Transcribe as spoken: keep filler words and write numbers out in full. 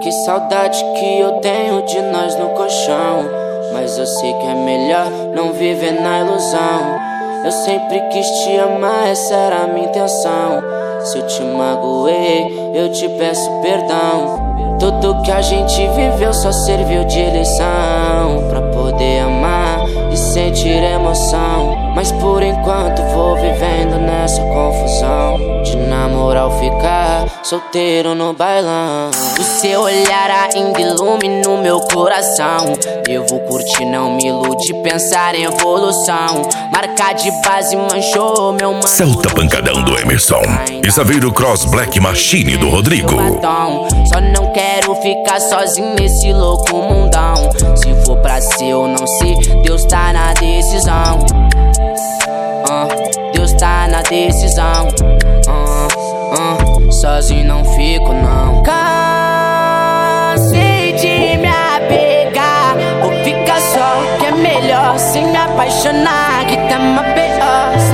Que saudade que eu tenho de nós no colchão. Mas eu sei que é melhor não viver na ilusão. Eu sempre quis te amar, essa era a minha intenção. Se eu te magoei, eu te peço perdão. Tudo que a gente viveu só serviu de lição, pra poder amar e sentir emoção. Mas por enquanto vou vivendo nessa confusão de namorar ou ficar solteiro no bailão. O seu olhar ainda ilumina o meu coração. Eu vou curtir, não me ilude, pensar em evolução. Marca de base manchou meu mano. Celta Pancadão do Emerson e Saveiro Cross Black Machine do Rodrigo. Só não quero ficar sozinho nesse louco mundão. Se for pra ser ou não ser, Deus tá na decisão. uh, Deus tá na decisão. uh, uh, Sozinho não fico não. Cansei de me apegar, vou ficar só, que é melhor sem me apaixonar, que tá uma pior.